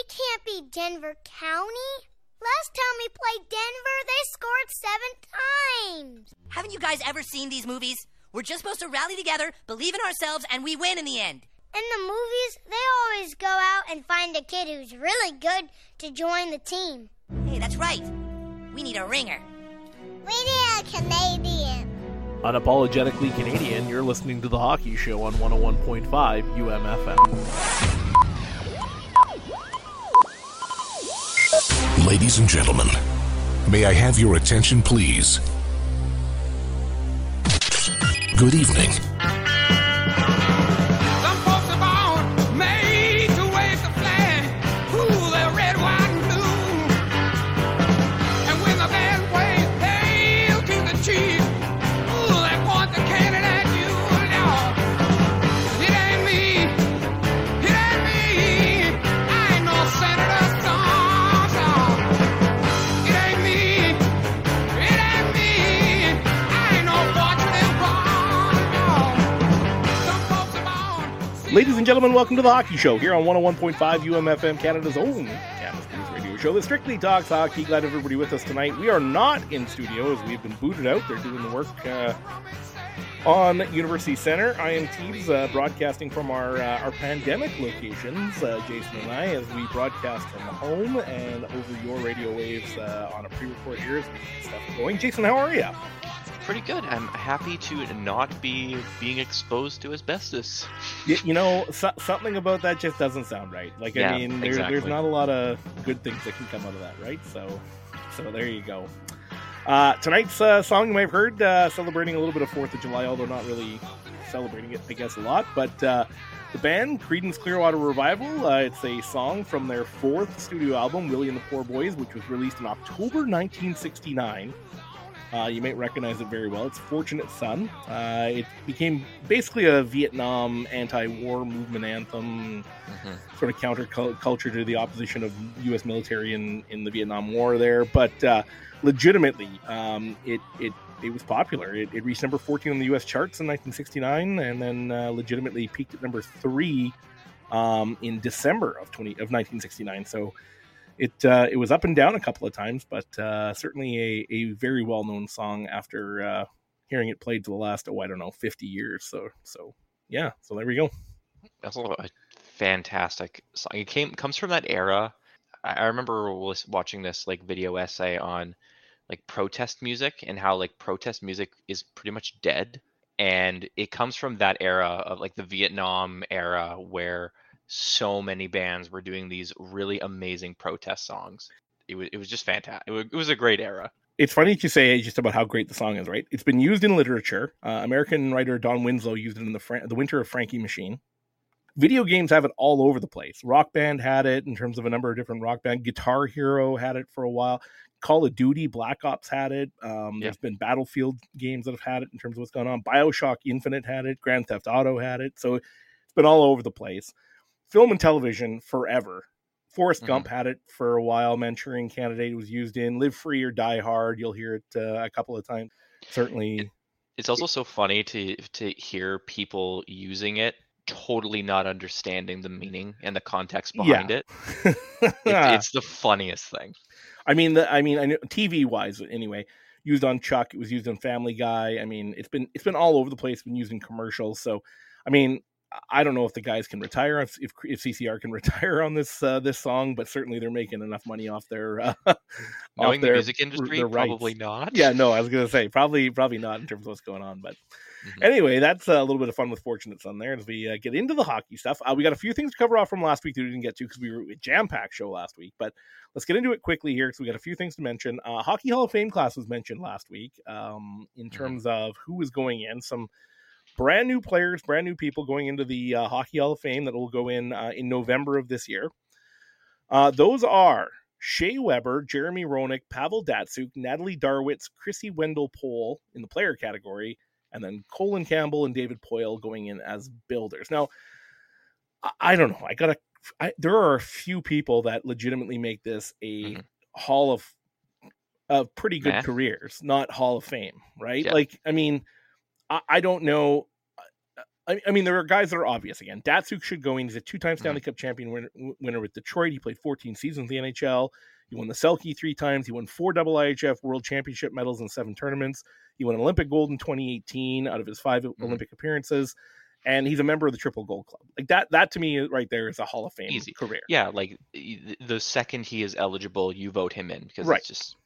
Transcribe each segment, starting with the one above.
can't be Denver County. Last time we played Denver, they scored 7 times. Haven't you guys ever seen these movies? We're just supposed to rally together, believe in ourselves, and we win in the end. In the movies, they always go out and find a kid who's really good to join the team. Hey, that's right. We need a ringer. We need a Canadian. Unapologetically Canadian, you're listening to The Hockey Show on 101.5 UMFM. Ladies and gentlemen, may I have your attention, please? Good evening. Some folks are born made to wave the flag. Ooh, they're red, white, and blue. And when the band plays Hail to the Chief, ooh, they point the cannon at you. No, it ain't me. It ain't me. I ain't no Senator Song. It ain't me. It ain't me. I ain't no fortunate one. Some folks are born. Ladies and gentlemen, welcome to The Hockey Show here on 101.5 UMFM, Canada's own campus news radio show that strictly talks hockey. Glad everybody with us tonight. We are not in studio as we've been booted out. They're doing the work on University Center. I am Teebs, broadcasting from our pandemic locations, Jason and I, as we broadcast from home and over your radio waves on a pre-record here as we get stuff going. Jason, how are you? Pretty good. I'm happy to not be being exposed to asbestos. You know, something about that just doesn't sound right. Like, Yeah, I mean, exactly. there's not a lot of good things that can come out of that, right? So there you go. Tonight's song you might have heard, celebrating a little bit of 4th of July, although not really celebrating it, I guess, a lot. But the band, Creedence Clearwater Revival, it's a song from their 4th studio album, Willie and the Poor Boys, which was released in October 1969. You might recognize it very well. It's Fortunate Son. It became basically a Vietnam anti-war movement anthem, sort of counterculture to the opposition of U.S. military in the Vietnam War there. But legitimately, it was popular. It reached number 14 on the U.S. charts in 1969, and then legitimately peaked at number 3 in December of 1969. So it was up and down a couple of times, but certainly a very well-known song after hearing it played to the last, 50 years. So yeah, so there we go. That's a fantastic song. It comes from that era. I remember watching this video essay on protest music and how protest music is pretty much dead, and it comes from that era of the Vietnam era where so many bands were doing these really amazing protest songs. It was just fantastic. It was a great era. It's funny that you say just about how great the song is, right? It's been used in literature. American writer Don Winslow used it in the Winter of Frankie Machine. Video games have it all over the place. Rock Band had it in terms of a number of different rock bands. Guitar Hero had it for a while. Call of Duty, Black Ops had it. There's been Battlefield games that have had it in terms of what's going on. BioShock Infinite had it. Grand Theft Auto had it. So it's been all over the place. Film and television forever. Forrest Gump had it for a while. Manchurian Candidate was used in. Live Free or Die Hard. You'll hear it a couple of times. Certainly. It's also so funny to hear people using it totally not understanding the meaning and the context behind it. It's the funniest thing. I mean, I know TV wise anyway. Used on Chuck. It was used on Family Guy. I mean, it's been all over the place. Been used in commercials. So, I mean, I don't know if the guys can retire, if CCR can retire on this song, but certainly they're making enough money off their knowing the music industry, probably not. Yeah, no, I was gonna say probably not in terms of what's going on, but anyway, that's a little bit of fun with Fortunate Son there as we get into the hockey stuff. We got a few things to cover off from last week that we didn't get to because we were a jam-packed show last week, but let's get into it quickly here because we got a few things to mention. Hockey Hall of Fame class was mentioned last week in terms of who was going in. Some brand new players, brand new people going into the Hockey Hall of Fame that will go in November of this year. Those are Shea Weber, Jeremy Roenick, Pavel Datsyuk, Natalie Darwitz, Chrissy Wendell-Pole in the player category, and then Colin Campbell and David Poyle going in as builders. Now, I don't know. There are a few people that legitimately make this a Hall of pretty good careers, not Hall of Fame, right? Yeah. I mean, I don't know. I mean, there are guys that are obvious again. Datsuk should go in. He's a two-time Stanley Cup champion winner with Detroit. He played 14 seasons in the NHL. He won the Selke 3 times. He won 4 IIHF World Championship medals in 7 tournaments. He won Olympic gold in 2018 out of his 5 Olympic appearances. And he's a member of the Triple Gold Club. Like that to me right there is a Hall of Fame career. Yeah, like the second he is eligible, you vote him in because Right. it's just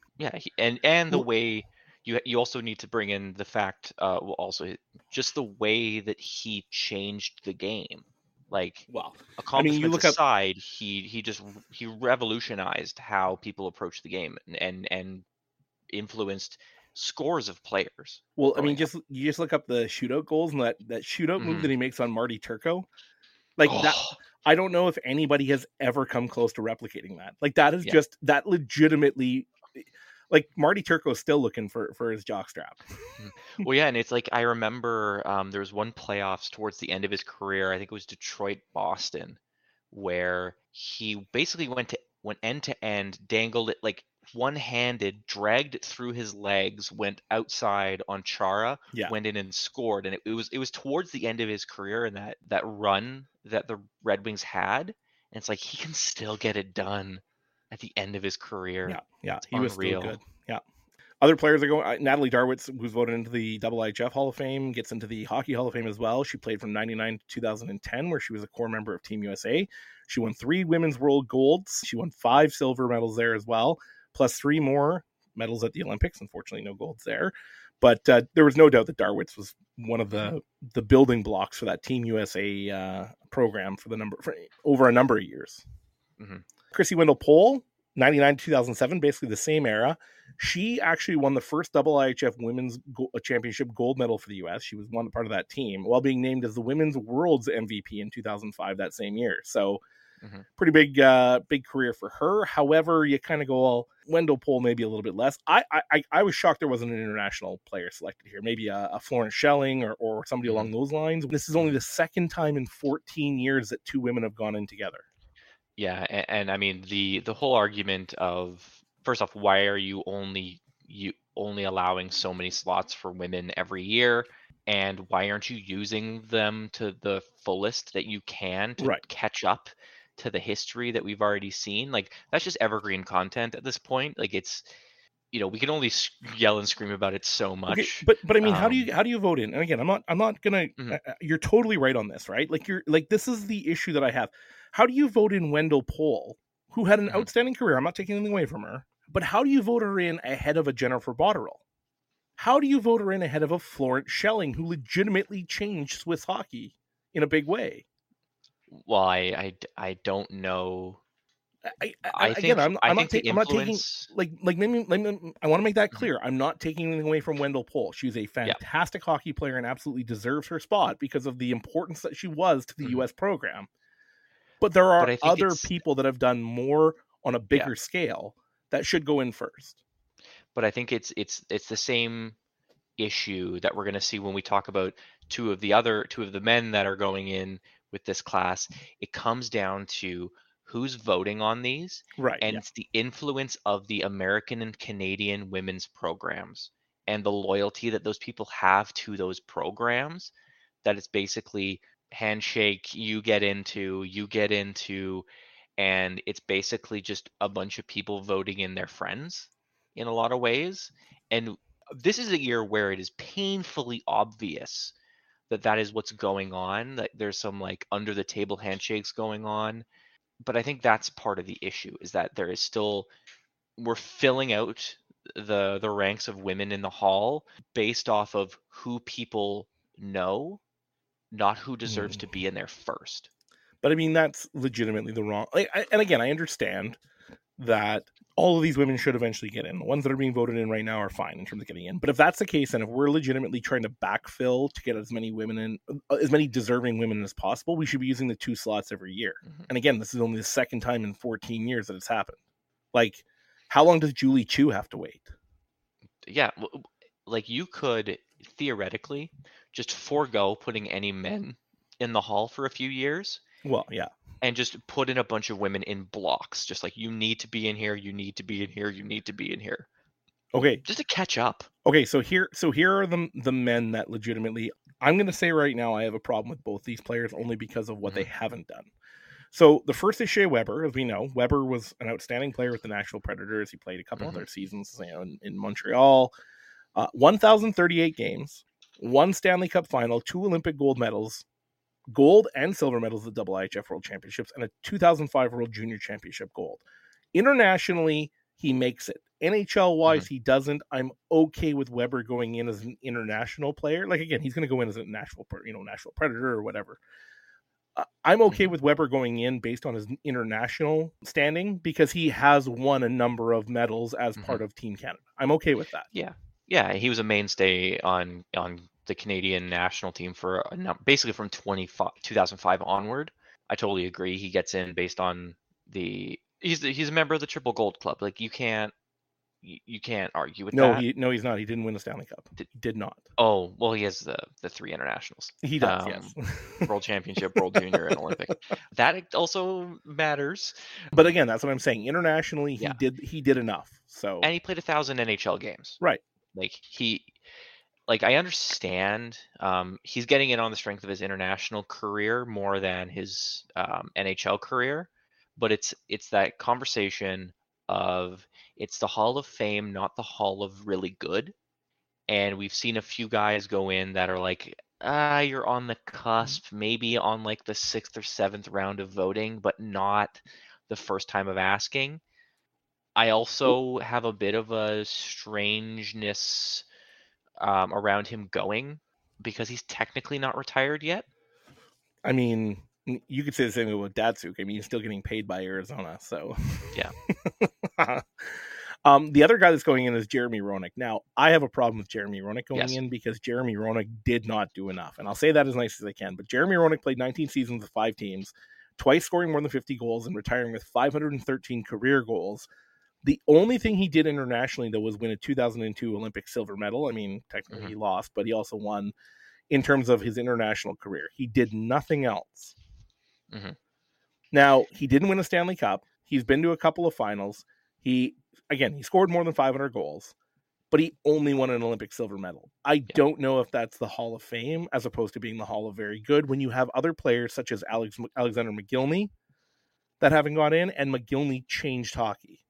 and the way you also need to bring in the fact also just the way that he changed the game. Like, Well, accomplishments you look up. aside, he revolutionized how people approach the game and influenced scores of players. Well, I mean, growing you just look up the shootout goals and that shootout move Mhm. that he makes on Marty Turco. Like that, Oh, I don't know if anybody has ever come close to replicating that. Like that is Yeah. just that legitimately. Like Marty Turco's still looking for his jockstrap. well, yeah, and it's like I remember there was one playoffs towards the end of his career. I think it was Detroit, Boston, where he basically went end to end, dangled it like one-handed, dragged it through his legs, went outside on Chara, Yeah. went in and scored. And it was towards the end of his career and that run that the Red Wings had. And it's like he can still get it done at the end of his career. Yeah, It's he was still unreal. good. Yeah. Other players are going. Natalie Darwitz, who's voted into the IIHF Hall of Fame, gets into the Hockey Hall of Fame as well. She played from '99 to 2010, where she was a core member of Team USA. She won 3 women's world golds. She won 5 silver medals there as well, plus 3 more medals at the Olympics. Unfortunately, no golds there. But there was no doubt that Darwitz was one of the building blocks for that Team USA program for over a number of years. Mhm. Chrissy Wendell-Pole, 99 to 2007, basically the same era. She actually won the first IIHF Women's Championship gold medal for the U.S. She was one part of that team while being named as the Women's World's MVP in 2005 that same year. So pretty big career for her. However, you kind of go, well, Wendell-Pole maybe a little bit less. I was shocked there wasn't an international player selected here. Maybe a Florence Schelling or somebody along those lines. This is only the second time in 14 years that 2 women have gone in together. Yeah, and I mean the whole argument of, first off, why are you only allowing so many slots for women every year, and why aren't you using them to the fullest that you can to Right. catch up to the history that we've already seen? Like, that's just evergreen content at this point. Like, it's, we can only yell and scream about it so much. Okay, but I mean, how do you vote in? And again, I'm not gonna. You're totally right on this, right? Like this is the issue that I have. How do you vote in Wendell-Pole, who had an outstanding career? I'm not taking anything away from her, but how do you vote her in ahead of a Jennifer Botterill? How do you vote her in ahead of a Florence Schelling, who legitimately changed Swiss hockey in a big way? Well, I don't know. I'm not taking like maybe I want to make that clear. I'm not taking anything away from Wendell-Pole. She's a fantastic hockey player and absolutely deserves her spot because of the importance that she was to the U.S. program. But there are other people that have done more on a bigger scale that should go in first. But I think it's the same issue that we're going to see when we talk about two of the men that are going in with this class. It comes down to who's voting on these, right? And it's the influence of the American and Canadian women's programs and the loyalty that those people have to those programs. That it's basically handshake, you get into, and it's basically just a bunch of people voting in their friends in a lot of ways. And this is a year where it is painfully obvious that is what's going on, that there's some like under the table handshakes going on. But I think that's part of the issue, is that there is still, we're filling out the ranks of women in the hall based off of who people know, not who deserves to be in there first. But I mean, that's legitimately the wrong. And again, I understand that all of these women should eventually get in. The ones that are being voted in right now are fine in terms of getting in. But if that's the case, and if we're legitimately trying to backfill to get as many women in, as many deserving women as possible, we should be using the 2 slots every year. And again, this is only the second time in 14 years that it's happened. Like, how long does Julie Chu have to wait? Yeah, like you could theoretically just forego putting any men in the hall for a few years. Well, yeah. And just put in a bunch of women in blocks. Just like, you need to be in here, you need to be in here, you need to be in here. Okay. Just to catch up. Okay, so here are the men that legitimately I'm going to say right now I have a problem with both these players only because of what they haven't done. So the first is Shea Weber, as we know. Weber was an outstanding player with the Nashville Predators. He played a couple other seasons in Montreal. 1,038 games, 1 Stanley Cup final, 2 Olympic gold medals, gold and silver medals at the IIHF World Championships, and a 2005 World Junior Championship gold. Internationally, he makes it. NHL-wise, he doesn't. I'm okay with Weber going in as an international player. Like, again, he's going to go in as a Nashville Predator or whatever. I'm okay with Weber going in based on his international standing because he has won a number of medals as part of Team Canada. I'm okay with that. Yeah, he was a mainstay on the Canadian national team for basically from 2005 onward. I totally agree. He gets in based on he's a member of the Triple Gold Club. Like you can't argue with that. No, he's not. He didn't win the Stanley Cup. He did not. Oh, well, he has the 3 internationals. He does, yes. World Championship, World Junior, and Olympic. That also matters. But again, that's what I'm saying. Internationally, he did enough. So and he played 1,000 NHL games. Right. I understand he's getting in on the strength of his international career more than his NHL career, but it's that conversation of it's the Hall of Fame, not the Hall of really good. And we've seen a few guys go in that are like, you're on the cusp, maybe on like the 6th or 7th round of voting, but not the first time of asking. I also have a bit of a strangeness around him going because he's technically not retired yet. I mean, you could say the same about Datsuk. I mean, he's still getting paid by Arizona, so yeah. The other guy that's going in is Jeremy Roenick. Now, I have a problem with Jeremy Roenick going in because Jeremy Roenick did not do enough, and I'll say that as nice as I can. But Jeremy Roenick played 19 seasons with 5 teams, twice scoring more than 50 goals and retiring with 513 career goals. The only thing he did internationally, though, was win a 2002 Olympic silver medal. I mean, technically he lost, but he also won in terms of his international career. He did nothing else. Now, he didn't win a Stanley Cup. He's been to a couple of finals. He scored more than 500 goals, but he only won an Olympic silver medal. I don't know if that's the Hall of Fame as opposed to being the Hall of Very Good when you have other players such as Alexander McGillney that haven't got in, and McGillney changed hockey.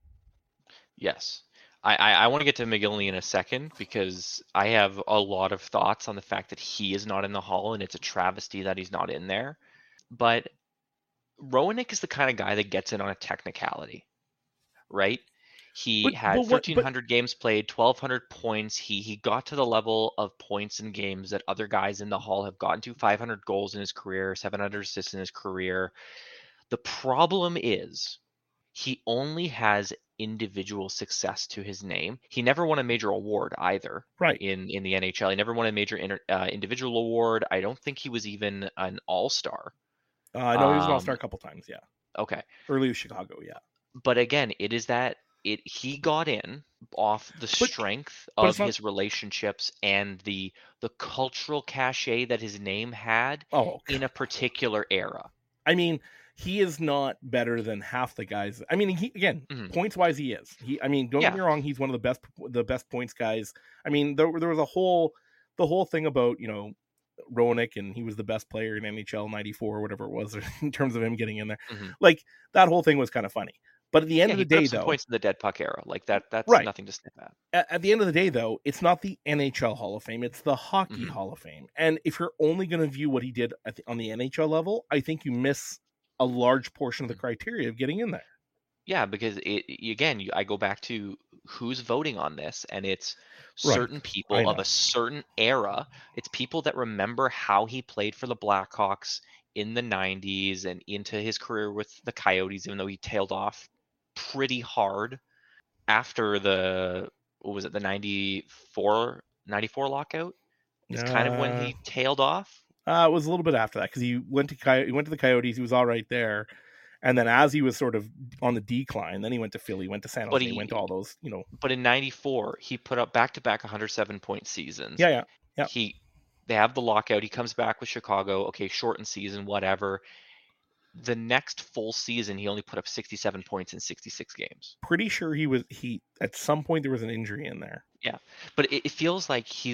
Yes. I want to get to McGillney in a second because I have a lot of thoughts on the fact that he is not in the Hall, and it's a travesty that he's not in there. But Roenick is the kind of guy that gets in on a technicality, right? He had 1,300 games played, 1,200 points. He got to the level of points in games that other guys in the Hall have gotten to, 500 goals in his career, 700 assists in his career. The problem is he only has individual success to his name. He never won a major award either. Right. In the NHL. He never won a major individual award. I don't think he was even an all-star. No, he was an all-star a couple times, yeah. Okay. Early with Chicago, yeah. But again, it is that he got in off the strength of his relationships and the cultural cachet that his name had in a particular era. I mean, he is not better than half the guys. I mean, points wise, he is. Don't get me wrong. He's one of the best points guys. I mean, there was the whole thing about, Roenick, and he was the best player in NHL 94 or whatever it was in terms of him getting in there. Like that whole thing was kind of funny. But at the end of the day, though, points in the dead puck era, like that's nothing to snip at. At the end of the day, though, it's not the NHL Hall of Fame; it's the Hockey Hall of Fame. And if you're only going to view what he did on the NHL level, I think you miss a large portion of the criteria of getting in there. Yeah, because I go back to who's voting on this, and it's certain people of a certain era. It's people that remember how he played for the Blackhawks in the 90s and into his career with the Coyotes, even though he tailed off pretty hard after the 94 lockout. It's kind of when he tailed off. It was a little bit after that because he went to the Coyotes. He was all right there. And then as he was sort of on the decline, then he went to Philly, went to San Jose, he went to all those, But in 94, he put up back-to-back 107-point seasons. Yeah. They have the lockout. He comes back with Chicago. Okay, shortened season, whatever. the next full season, he only put up 67 points in 66 games. Pretty sure he at some point there was an injury in there. Yeah, but it feels like he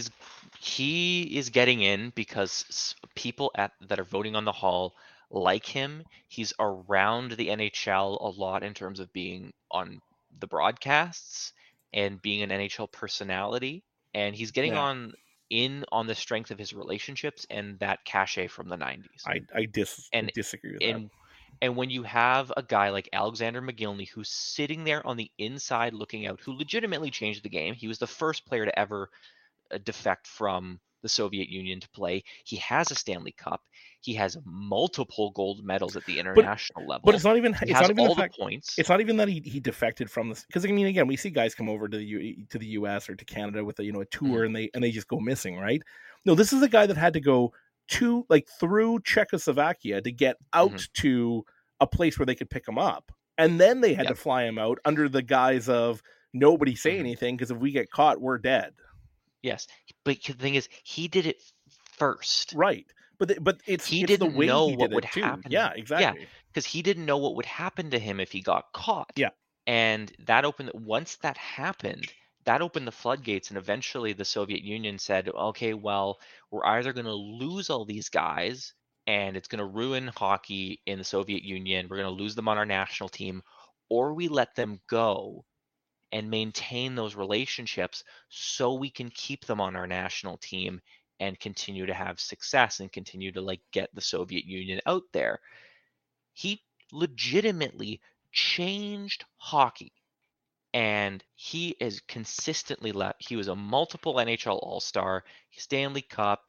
is getting in because people that are voting on the Hall like him. He's around the NHL a lot in terms of being on the broadcasts and being an NHL personality, and he's getting Yeah. on the strength of his relationships and that cachet from the 90s. I disagree with that. And when you have a guy like Alexander Mogilny who's sitting there on the inside looking out, who legitimately changed the game, he was the first player to ever defect from the Soviet Union to play. He has a Stanley Cup. He has multiple gold medals at the international level. But it's not even. He It's has not even all the fact. the points. It's not even that he defected from this, because I mean, again, we see guys come over to the U.S. or to Canada with a tour, and they just go missing, right? No, this is a guy that had to go through Czechoslovakia to get out to a place where they could pick him up, and then they had to fly him out under the guise of nobody say anything, because if we get caught, we're dead. Yes, but the thing is, he did it first. Right. But he it's didn't the way know he what did would it too. happen. Yeah, exactly. Yeah, because he didn't know what would happen to him if he got caught. Yeah. And once that happened, that opened the floodgates, and eventually the Soviet Union said, okay, well, we're either going to lose all these guys, and it's going to ruin hockey in the Soviet Union, we're going to lose them on our national team, or we let them go and maintain those relationships so we can keep them on our national team and continue to have success and continue to get the Soviet Union out there. He legitimately changed hockey, and he is consistently he was a multiple NHL All-Star, Stanley Cup.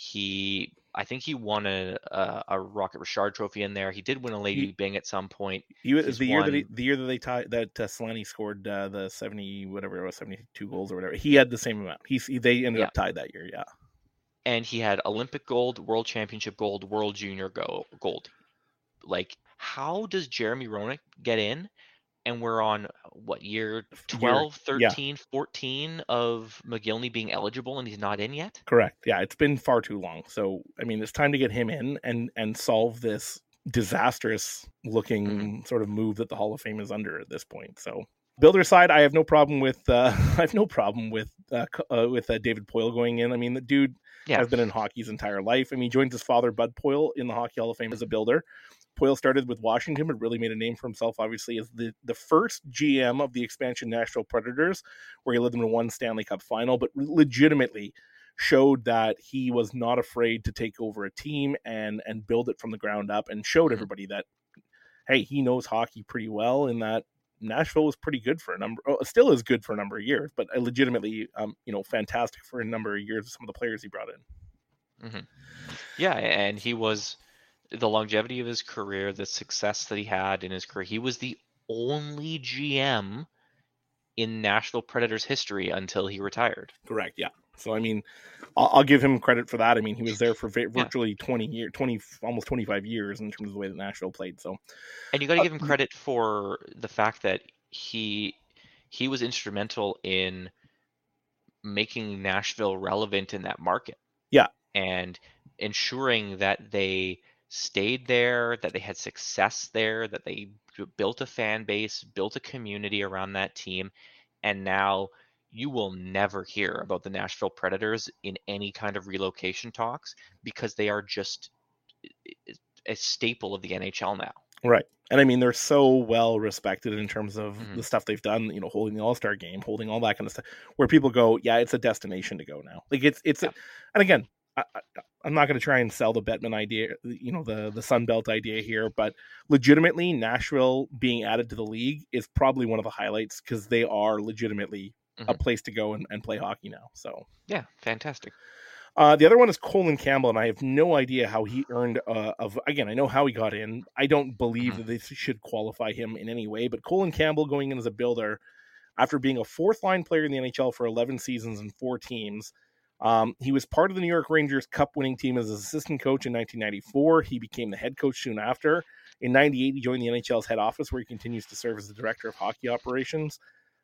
I think he won a Rocket Richard Trophy in there. He did win a Lady Byng at some point. He was the year that they tied, that Solani scored the 70 whatever it was, 72 goals or whatever. He had the same amount. They ended up tied that year. Yeah. And he had Olympic gold, World Championship gold, World Junior gold. How does Jeremy Roenick get in? And we're on, what, year 12, 13, 14 of Mogilny being eligible, and he's not in yet? Correct. Yeah, it's been far too long. So, I mean, it's time to get him in and solve this disastrous looking sort of move that the Hall of Fame is under at this point. So, Builder side, I have no problem with David Poile going in. I mean, the dude has been in hockey his entire life. I mean, he joins his father, Bud Poile, in the Hockey Hall of Fame as a builder. Poile started with Washington, but really made a name for himself, obviously, as the first GM of the expansion Nashville Predators, where he led them to one Stanley Cup final, but legitimately showed that he was not afraid to take over a team and build it from the ground up, and showed everybody that, hey, he knows hockey pretty well, and that Nashville was pretty good for still is good for a number of years, but legitimately, fantastic for a number of years with some of the players he brought in. Yeah, and he was... the longevity of his career, the success that he had in his career. He was the only GM in Nashville Predators history until he retired. Correct. Yeah. So, I mean, I'll give him credit for that. I mean, he was there for virtually 20, almost 25 years in terms of the way that Nashville played. So, and you got to give him credit for the fact that he was instrumental in making Nashville relevant in that market. Yeah. And ensuring that they stayed there, that they had success there, that they built a fan base, built a community around that team. And now you will never hear about the Nashville Predators in any kind of relocation talks, because they are just a staple of the NHL now. Right. And I mean, they're so well respected in terms of the stuff they've done, holding the All-Star game, holding all that kind of stuff, where people go, yeah, it's a destination to go now. And again, I'm not going to try and sell the Bettman idea, the Sun Belt idea here, but legitimately Nashville being added to the league is probably one of the highlights, because they are legitimately a place to go and play hockey now. So yeah, fantastic. The other one is Colin Campbell, and I have no idea how he earned again, I know how he got in. I don't believe that they should qualify him in any way, but Colin Campbell going in as a builder after being a fourth line player in the NHL for 11 seasons and 4 teams. He was part of the New York Rangers Cup winning team as an assistant coach in 1994. He became the head coach soon after. In 98, he joined the NHL's head office, where he continues to serve as the director of hockey operations.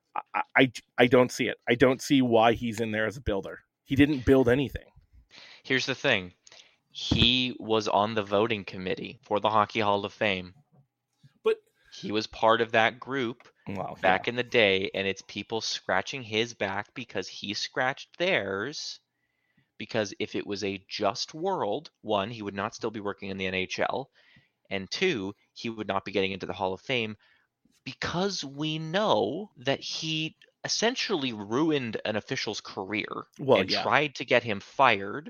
I don't see it. I don't see why he's in there as a builder. He didn't build anything. Here's the thing. He was on the voting committee for the Hockey Hall of Fame. But He was part of that group well, back in the day, and it's people scratching his back because he scratched theirs. Because if it was a just world, one, he would not still be working in the NHL, and two, he would not be getting into the Hall of Fame because we know that he essentially ruined an official's career Well, and yeah. tried to get him fired,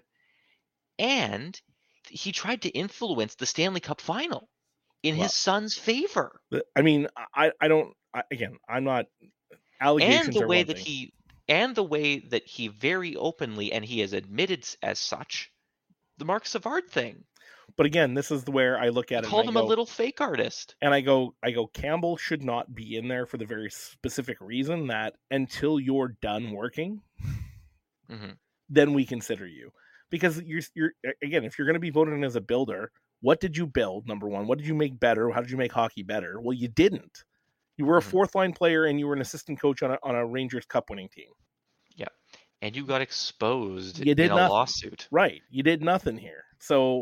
and he tried to influence the Stanley Cup final in Well, his son's favor. I mean, I don't. Again, I'm not. Allegations And the are way one that thing. he very openly, and he has admitted as such, the Mark Savard thing. But again, this is where I look He at it. called and him I a go, little fake artist. and I go, Campbell should not be in there for the very specific reason that until you're done working, hmm then we consider you. Because you're again, if you're going to be voted in as a builder, what did you build? Number one, what did you make better? How did you make hockey better? Well, you didn't. You were a Mhm. fourth line player, and you were an assistant coach on a Rangers Cup winning team. Yeah. And you got exposed You did in a nothing. lawsuit. Right? You did nothing here. So,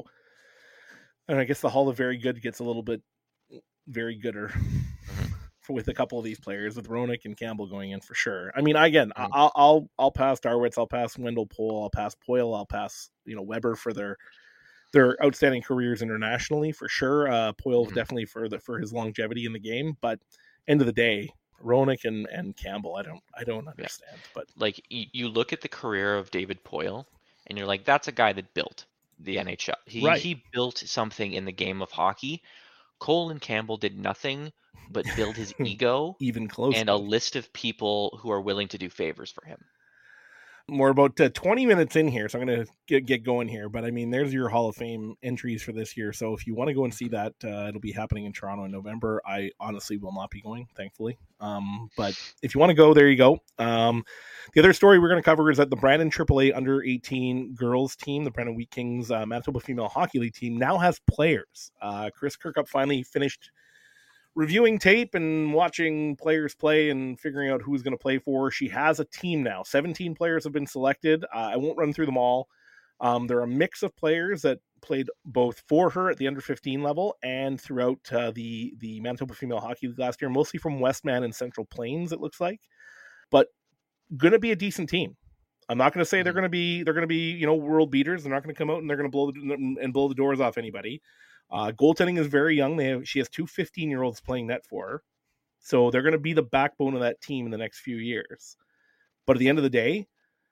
and I guess the Hall of Very Good gets a little bit very gooder with a couple of these players, with Roenick and Campbell going in for sure. I mean, again, Mhm. I'll pass Darwitz, I'll pass Wendell Pohl, I'll pass Poyle, I'll pass Weber for their outstanding careers internationally for sure. Poyle Mhm. definitely for his longevity in the game, but end of the day, Roenick and Campbell, I don't understand. But Like, you look at the career of David Poyle, and you're like, that's a guy that built the NHL. Right. He built something in the game of hockey. Colin Campbell did nothing but build his ego even close. and a list of people who are willing to do favors for him. We're about 20 minutes in here, so I'm going to get going here. But I mean, there's your Hall of Fame entries for this year. So if you want to go and see that, it'll be happening in Toronto in November. I honestly will not be going, thankfully. But if you want to go, there you go. The other story we're going to cover is that the Brandon AAA under 18 girls team, the Brandon Wheat Kings Manitoba Female Hockey League team, now has players. Chris Kirkup finally finished reviewing tape and watching players play and figuring out who's going to play for her. She has a team now. 17 players have been selected. I won't run through them all. They're a mix of players that played both for her at the under 15 level and throughout the Manitoba Female Hockey League last year, mostly from Westman and Central Plains, it looks like. But going to be a decent team. I'm not going to say they're going to be world beaters. They're not going to come out and they're going to blow the doors off anybody. Goaltending is very young. She has two 15-year-olds playing net for her. So they're going to be the backbone of that team in the next few years. But at the end of the day,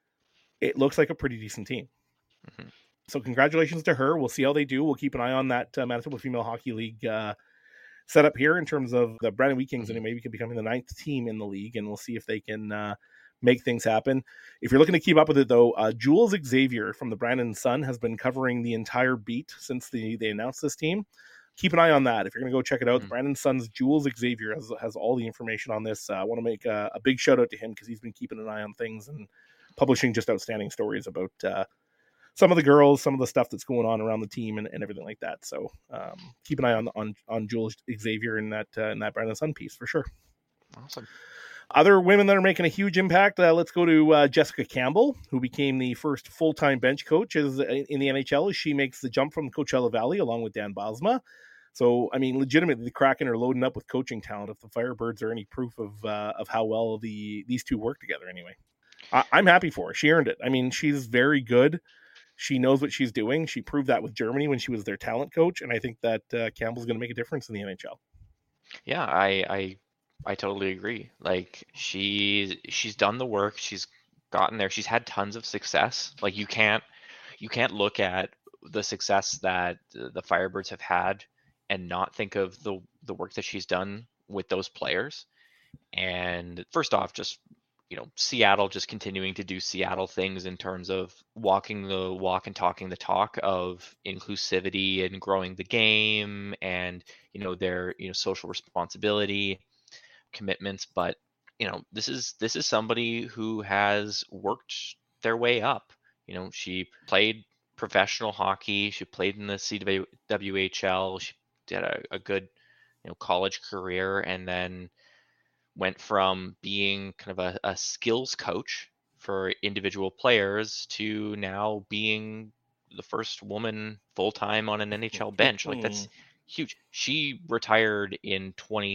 it looks like a pretty decent team. Mhm. So congratulations to her. We'll see how they do. We'll keep an eye on that Manitoba Female Hockey League setup here in terms of the Brandon Wheat Kings, and maybe becoming the 9th team in the league, and we'll see if they can make things happen. If you're looking to keep up with it, though, Jules Xavier from the Brandon Sun has been covering the entire beat since they announced this team. Keep an eye on that. If you're going to go check it out, the Brandon Sun's Jules Xavier has all the information on this. I want to make a big shout out to him because he's been keeping an eye on things and publishing just outstanding stories about some of the girls, some of the stuff that's going on around the team and everything like that. So keep an eye on Jules Xavier in that Brandon Sun piece for sure. Awesome. Other women that are making a huge impact, let's go to Jessica Campbell, who became the first full-time bench coach in the NHL as she makes the jump from Coachella Valley along with Dan Bylsma. So, I mean, legitimately, the Kraken are loading up with coaching talent if the Firebirds are any proof of how well these two work together anyway. I'm happy for her. She earned it. I mean, she's very good. She knows what she's doing. She proved that with Germany when she was their talent coach, and I think that Campbell's going to make a difference in the NHL. Yeah, I totally agree. Like, she's done the work. She's gotten there. She's had tons of success. Like, you can't look at the success that the Firebirds have had and not think of the work that she's done with those players. And first off, just Seattle just continuing to do Seattle things in terms of walking the walk and talking the talk of inclusivity and growing the game and their social responsibility commitments. But this is somebody who has worked their way up. She played professional hockey, she played in the CWHL, she did a good college career, and then went from being kind of a skills coach for individual players to now being the first woman full time on an NHL bench. Like that's huge. She retired in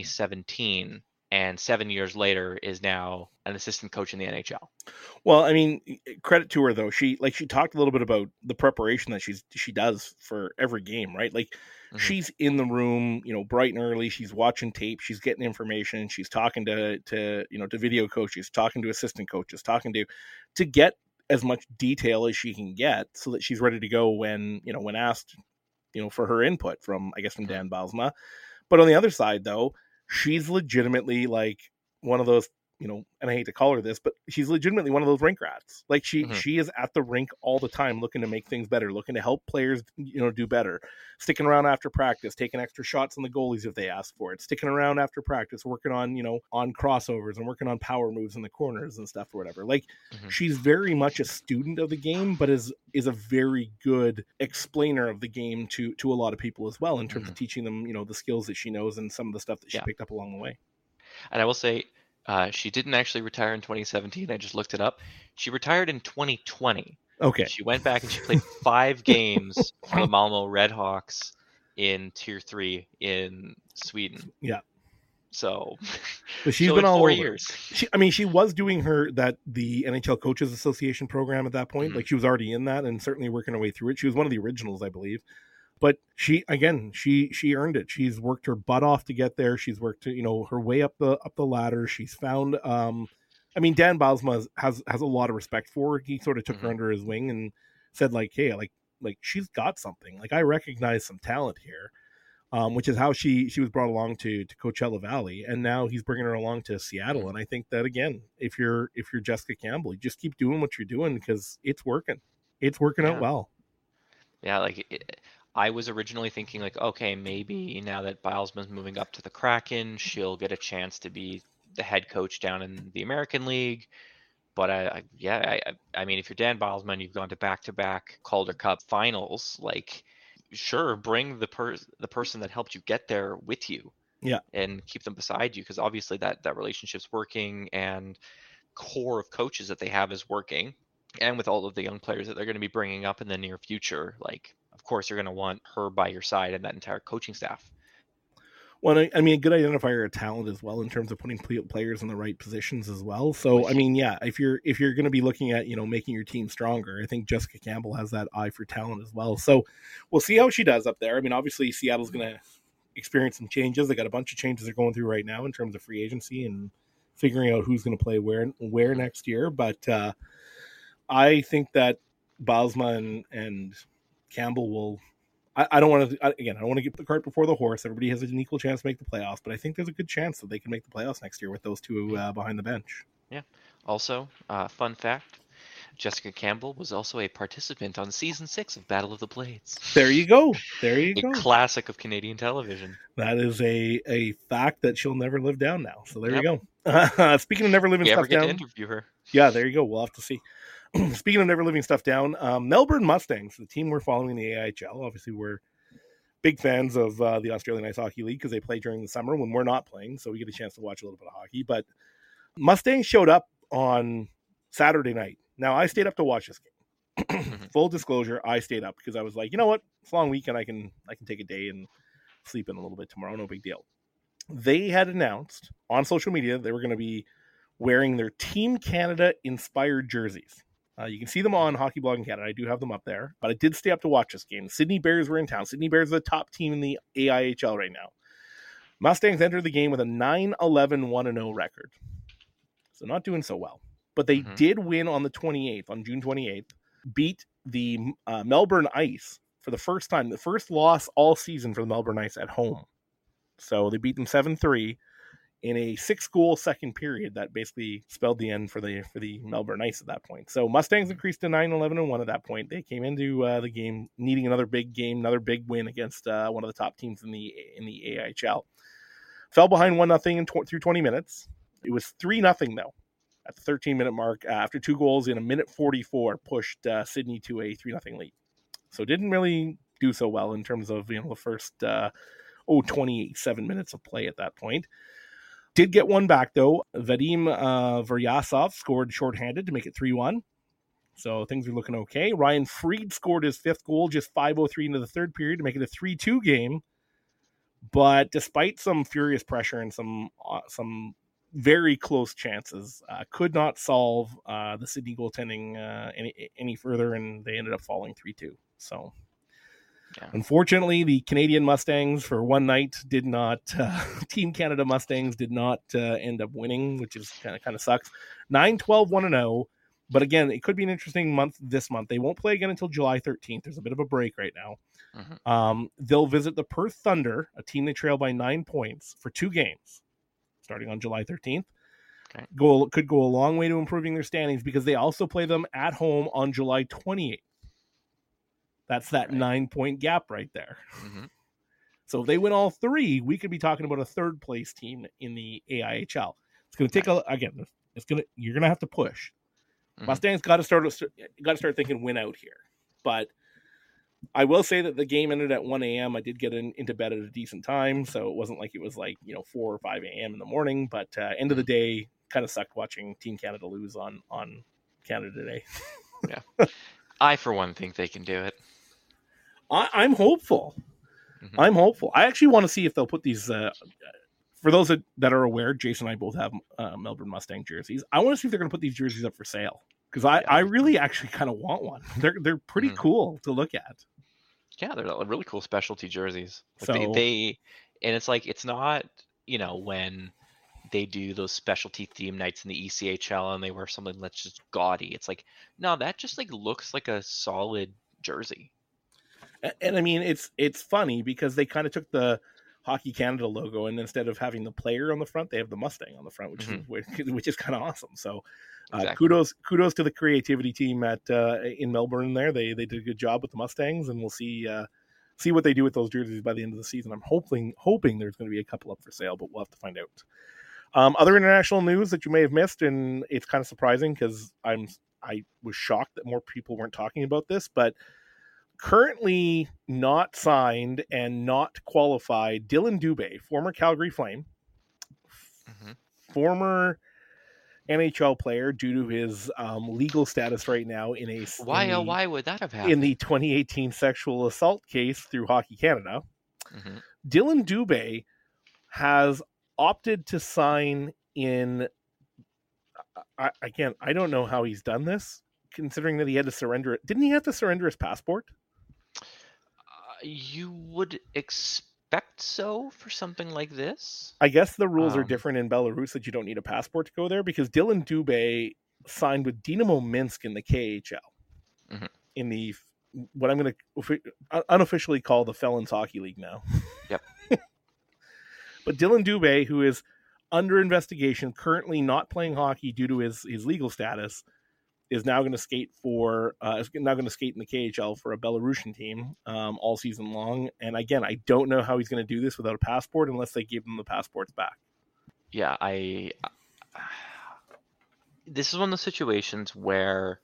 2017, and 7 years later is now an assistant coach in the NHL. Well, I mean, credit to her though. She talked a little bit about the preparation that she does for every game, right? Like she's in the room, bright and early. She's watching tape. She's getting information. She's talking to video coaches, talking to assistant coaches, talking to get as much detail as she can get so that she's ready to go when asked, for her input from Dan Bylsma. But on the other side though, she's legitimately like one of those, and I hate to call her this, but she's legitimately one of those rink rats. Like she is at the rink all the time looking to make things better, looking to help players, do better, sticking around after practice, taking extra shots on the goalies if they ask for it, sticking around after practice, working on, on crossovers and working on power moves in the corners and stuff or whatever. Like she's very much a student of the game, but is a very good explainer of the game to a lot of people as well in terms of teaching them, the skills that she knows and some of the stuff that she picked up along the way. And I will say, she didn't actually retire in 2017. I just looked it up. She retired in 2020. Okay. She went back and she played 5 games for the Malmö Redhawks in Tier 3 in Sweden. Yeah. So she's been all 4 over. years. She was doing the NHL Coaches Association program at that point. Like she was already in that and certainly working her way through it. She was one of the originals, I believe. But she earned it. She's worked her butt off to get there. She's worked her way up the ladder. She's found Dan Bylsma has a lot of respect for her. He sort of took her under his wing and said like, hey, like she's got something. Like I recognize some talent here, which is how she was brought along to Coachella Valley, and now he's bringing her along to Seattle. And I think that again, if you're Jessica Campbell, you just keep doing what you're doing because it's working. It's working out well. Yeah, I was originally thinking like, okay, maybe now that Bylsma's moving up to the Kraken, she'll get a chance to be the head coach down in the American League. But I mean, if you're Dan Bylsma and you've gone to back-to-back Calder Cup finals, like, sure, bring the person that helped you get there with you, and keep them beside you, because obviously that relationship's working and core of coaches that they have is working, and with all of the young players that they're going to be bringing up in the near future, like, of course, you're going to want her by your side and that entire coaching staff. Well, I mean, a good identifier of talent as well in terms of putting players in the right positions as well. So, I mean, if you're going to be looking at, making your team stronger, I think Jessica Campbell has that eye for talent as well. So we'll see how she does up there. I mean, obviously Seattle's going to experience some changes. They got a bunch of changes they're going through right now in terms of free agency and figuring out who's going to play where next year. But I think that Bylsma and Campbell will. I don't want to get the cart before the horse. Everybody has an equal chance to make the playoffs, but I think there's a good chance that they can make the playoffs next year with those two behind the bench. Yeah. Also, fun fact: Jessica Campbell was also a participant on season 6 of Battle of the Blades. There you go. A classic of Canadian television. That is a fact that she'll never live down now. So there you go. Speaking of never living stuff down, to interview her. Yeah, there you go. We'll have to see. Speaking of never living stuff down, Melbourne Mustangs, the team we're following in the AIHL. Obviously, we're big fans of the Australian Ice Hockey League because they play during the summer when we're not playing, so we get a chance to watch a little bit of hockey. But Mustangs showed up on Saturday night. Now, I stayed up to watch this game. Full disclosure, I stayed up because I was like, you know what? It's a long weekend. I can take a day and sleep in a little bit tomorrow. No big deal. They had announced on social media they were going to be wearing their Team Canada inspired jerseys. You can see them on Hockey Blog in Canada. I do have them up there, but I did stay up to watch this game. Sydney Bears were in town. Sydney Bears are the top team in the AIHL right now. Mustangs entered the game with a 9-11 1-0 record. So not doing so well. But they did win on the 28th, on June 28th, beat the Melbourne Ice for the first time. The first loss all season for the Melbourne Ice at home. So they beat them 7-3. In a 6-goal second period that basically spelled the end for the Melbourne Ice at that point. So Mustangs increased to 9-11-1 at that point. They came into the game needing another big game, another big win against one of the top teams in the AIHL. Fell behind 1-0 through 20 minutes. It was 3-0 though at the 13-minute mark after 2 goals in a minute 44 pushed Sydney to a 3-0 lead. So didn't really do so well in terms of the first 27 minutes of play at that point. Did get one back, though. Vadim Varyasov scored shorthanded to make it 3-1. So things are looking okay. Ryan Freed scored his 5th goal just 5:03 into the third period to make it a 3-2 game. But despite some furious pressure and some very close chances, could not solve the Sydney goaltending any further, and they ended up falling 3-2. So, unfortunately, the Canadian Mustangs for one night did not. Team Canada Mustangs did not end up winning, which is kind of sucks. 9-12, 1-0. But again, it could be an interesting month this month. They won't play again until July 13th. There's a bit of a break right now. Mm-hmm. They'll visit the Perth Thunder, a team they trail by 9 points, for 2 games, starting on July 13th. Okay. Could go a long way to improving their standings because they also play them at home on July 28th. That's that 9-point gap right there. Mm-hmm. So if they win all 3, we could be talking about a 3rd place team in the AIHL. It's going to take you're going to have to push. Mustangs got to start thinking win out here. But I will say that the game ended at 1 a.m. I did get into bed at a decent time, so it wasn't like it was 4 or 5 a.m. in the morning. But end of the day, kind of sucked watching Team Canada lose on Canada Day. Yeah, I for one think they can do it. I'm hopeful. Mm-hmm. I'm hopeful. I actually want to see if they'll put these. For those that are aware, Jason and I both have Melbourne Mustang jerseys. I want to see if they're going to put these jerseys up for sale because I really actually kind of want one. They're pretty cool to look at. Yeah, they're really cool specialty jerseys. They and it's not when they do those specialty theme nights in the ECHL and they wear something that's just gaudy. It's no, that just looks like a solid jersey. And I mean, it's funny because they kind of took the Hockey Canada logo, and instead of having the player on the front, they have the Mustang on the front, which is kind of awesome. So, exactly. Kudos to the creativity team at in Melbourne. There, they did a good job with the Mustangs, and we'll see what they do with those jerseys by the end of the season. I'm hoping there's going to be a couple up for sale, but we'll have to find out. Other international news that you may have missed, and it's kind of surprising because I was shocked that more people weren't talking about this, but. Currently not signed and not qualified, Dylan Dubé, former Calgary Flame, former NHL player due to his legal status right now why would that have happened? In the 2018 sexual assault case through Hockey Canada. Mm-hmm. Dylan Dubé has opted to sign in. I don't know how he's done this, considering that he had to surrender it. Didn't he have to surrender his passport? You would expect so for something like this. I guess the rules are different in Belarus that you don't need a passport to go there because Dylan Dubé signed with Dynamo Minsk in the KHL in the what I'm going to unofficially call the Felons Hockey League now. Yep. But Dylan Dubé, who is under investigation, currently not playing hockey due to his legal status, is now going to skate in the KHL for a Belarusian team all season long. And again, I don't know how he's going to do this without a passport unless they give him the passports back. Yeah, this is one of those situations where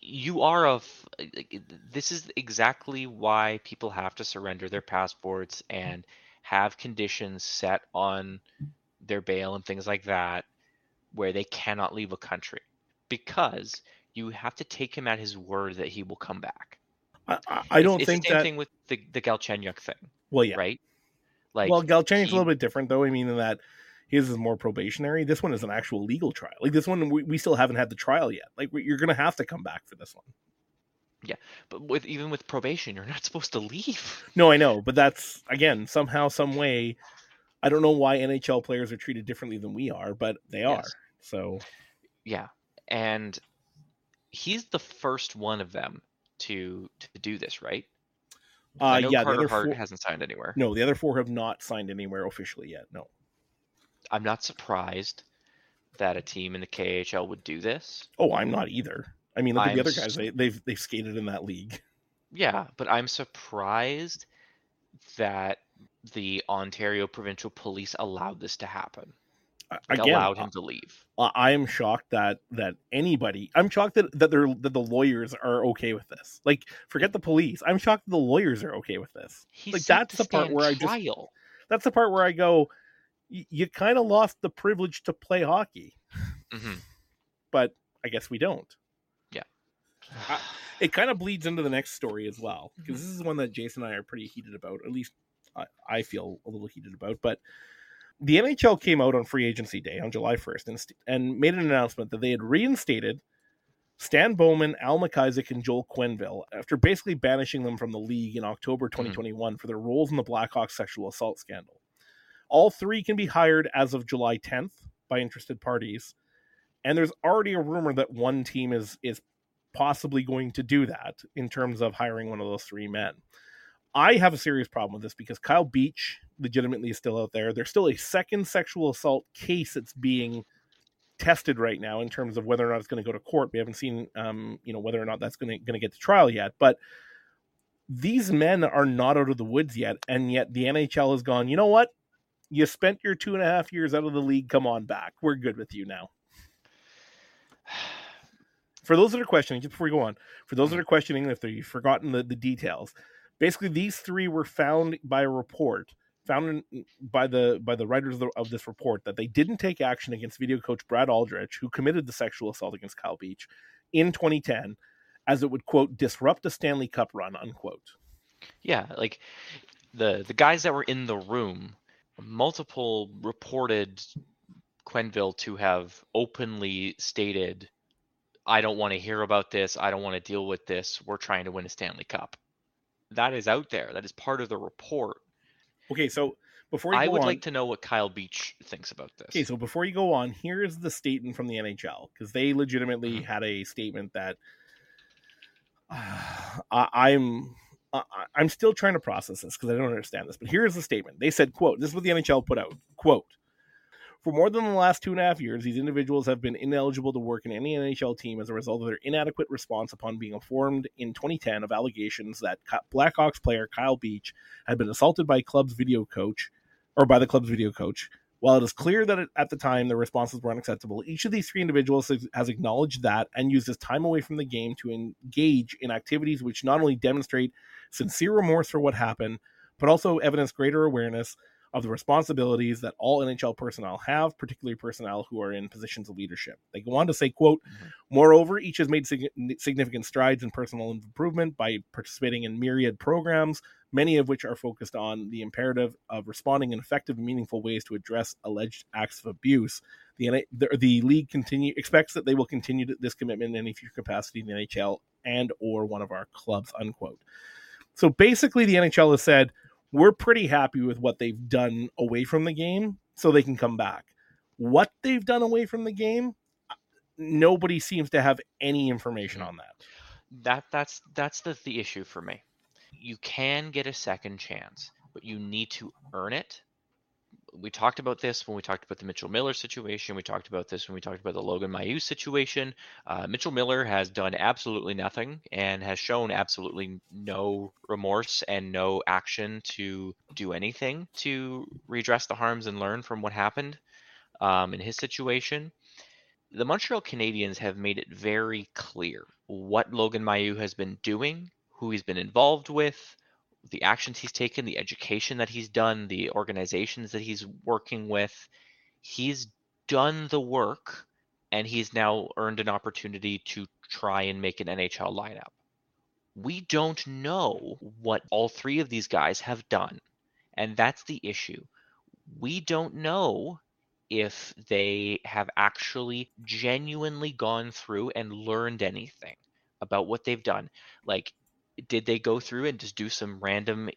this is exactly why people have to surrender their passports and have conditions set on their bail and things like that where they cannot leave a country because you have to take him at his word that he will come back. I don't think it's the same thing with the Galchenyuk thing. Well, yeah. Right? Galchenyuk's a little bit different, though. I mean, in that his is more probationary. This one is an actual legal trial. This one, we still haven't had the trial yet. You're going to have to come back for this one. Yeah, but even with probation, you're not supposed to leave. No, I know. But that's, again, somehow, some way, I don't know why NHL players are treated differently than we are, but they are. So, yeah. And he's the first one of them to do this, right? I know Carter Hart hasn't signed anywhere. No, the other 4 have not signed anywhere officially yet. No, I'm not surprised that a team in the KHL would do this. Oh, I'm not either. I mean, look at the other guys; they've skated in that league. Yeah, but I'm surprised that the Ontario Provincial Police allowed this to happen. Allowed him to leave. I am shocked that anybody. I'm shocked that the lawyers are okay with this. Forget the police. I'm shocked that the lawyers are okay with this. That's the part where that's the part where I go. You kind of lost the privilege to play hockey, but I guess we don't. Yeah. It kind of bleeds into the next story as well, because this is one that Jason and I are pretty heated about. At least I feel a little heated about. But the NHL came out on free agency day on July 1st and made an announcement that they had reinstated Stan Bowman, Al McIsaac, and Joel Quenneville after basically banishing them from the league in October 2021 for their roles in the Blackhawks sexual assault scandal. All three can be hired as of July 10th by interested parties. And there's already a rumor that one team is possibly going to do that in terms of hiring one of those three men. I have a serious problem with this because Kyle Beach legitimately is still out there. There's still a second sexual assault case that's being tested right now in terms of whether or not it's going to go to court. We haven't seen, whether or not that's going to get to trial yet. But these men are not out of the woods yet, and yet the NHL has gone, you know what? You spent your 2.5 years out of the league. Come on back. We're good with you now. For those that are questioning, just before we go on, for those that are questioning if they've forgotten the details, basically these three were found by a report, by the writers of this report, that they didn't take action against video coach Brad Aldrich, who committed the sexual assault against Kyle Beach in 2010, as it would, quote, disrupt a Stanley Cup run, unquote. Yeah, like the guys that were in the room, multiple reported Quenneville to have openly stated, I don't want to hear about this. I don't want to deal with this. We're trying to win a Stanley Cup. That is out there. That is part of the report. Okay, so before you go on, I would like to know what Kyle Beach thinks about this. Okay, so before you go on, here is the statement from the NHL, because they legitimately had a statement that I'm still trying to process this because I don't understand this. But here is the statement. They said, quote, this is what the NHL put out, quote, for more than the last 2.5 years, these individuals have been ineligible to work in any NHL team as a result of their inadequate response upon being informed in 2010 of allegations that Blackhawks player Kyle Beach had been assaulted by the club's video coach. While it is clear that at the time their responses were unacceptable, each of these three individuals has acknowledged that and uses time away from the game to engage in activities which not only demonstrate sincere remorse for what happened, but also evidence greater awareness of the responsibilities that all NHL personnel have, particularly personnel who are in positions of leadership. They go on to say, quote, moreover, each has made significant strides in personal improvement by participating in myriad programs, many of which are focused on the imperative of responding in effective and meaningful ways to address alleged acts of abuse. The league expects that they will continue this commitment in any future capacity in the NHL and or one of our clubs, unquote. So basically the NHL has said, we're pretty happy with what they've done away from the game, so they can come back. What they've done away from the game, nobody seems to have any information on that. That's the issue for me. You can get a second chance, but you need to earn it. We talked about this when we talked about the Mitchell Miller situation. We talked about this when we talked about the Logan Mailloux situation. Mitchell Miller has done absolutely nothing and has shown absolutely no remorse and no action to do anything to redress the harms and learn from what happened in his situation. The Montreal Canadiens have made it very clear what Logan Mailloux has been doing, who he's been involved with, the actions he's taken, the education that he's done, the organizations that he's working with. He's done the work, and he's now earned an opportunity to try and make an NHL lineup. We don't know what all three of these guys have done, and that's the issue. We don't know if they have actually genuinely gone through and learned anything about what they've done. Like, did they go through and just do some random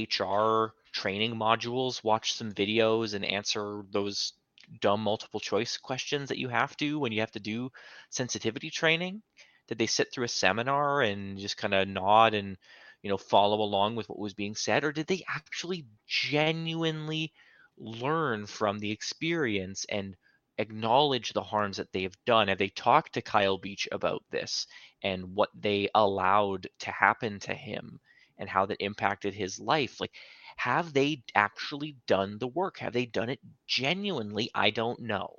HR training modules, watch some videos, and answer those dumb multiple choice questions that you have to when you have to do sensitivity training? Did they sit through a seminar and just kind of nod and, follow along with what was being said? Or did they actually genuinely learn from the experience and acknowledge the harms that they have done? Have they talked to Kyle Beach about this and what they allowed to happen to him and how that impacted his life? Like, have they actually done the work? Have they done it genuinely? I don't know.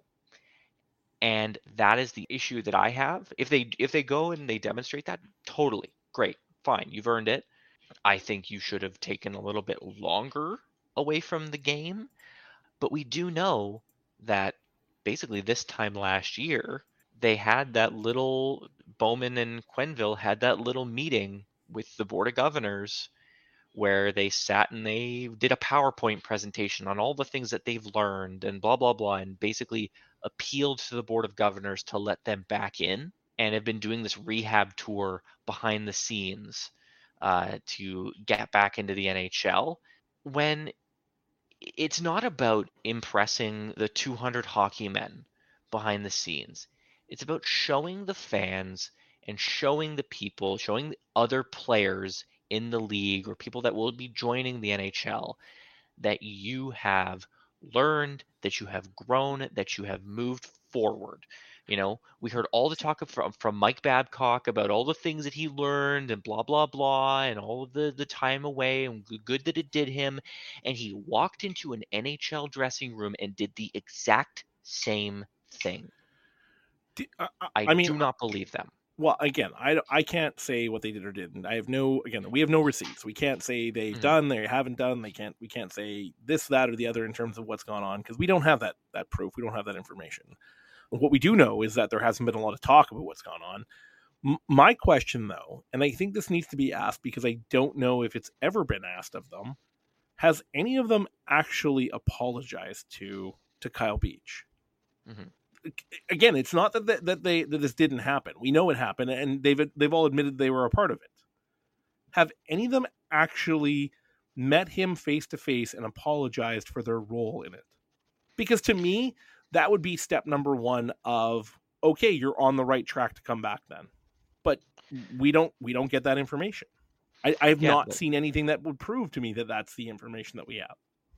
And that is the issue that I have. If they go and they demonstrate that, totally great, fine, you've earned it. I think you should have taken a little bit longer away from the game. But we do know that basically this time last year, they had that little Bowman and Quenneville had that little meeting with the Board of Governors where they sat and they did a PowerPoint presentation on all the things that they've learned and blah, blah, blah, and basically appealed to the Board of Governors to let them back in, and have been doing this rehab tour behind the scenes to get back into the NHL, when it's not about impressing the 200 hockey men behind the scenes. It's about showing the fans and showing the people, showing the other players in the league or people that will be joining the NHL that you have learned, that you have grown, that you have moved forward. You know, we heard all the talk from Mike Babcock about all the things that he learned and blah, blah, blah, and all of the time away and the good that it did him. And he walked into an NHL dressing room and did the exact same thing. I do not believe them. Well, again, I can't say what they did or didn't. We have no receipts. We can't say they've done, they haven't done. We can't say this, that, or the other in terms of what's gone on, because we don't have that proof. We don't have that information. What we do know is that there hasn't been a lot of talk about what's gone on. My question, though, and I think this needs to be asked because I don't know if it's ever been asked of them, has any of them actually apologized to Kyle Beach? Mm-hmm. Again, it's not that this didn't happen. We know it happened, and they've all admitted they were a part of it. Have any of them actually met him face to face and apologized for their role in it? Because to me, that would be step number one of, okay, you're on the right track to come back then. But we don't get that information. I have not seen anything that would prove to me that that's the information that we have.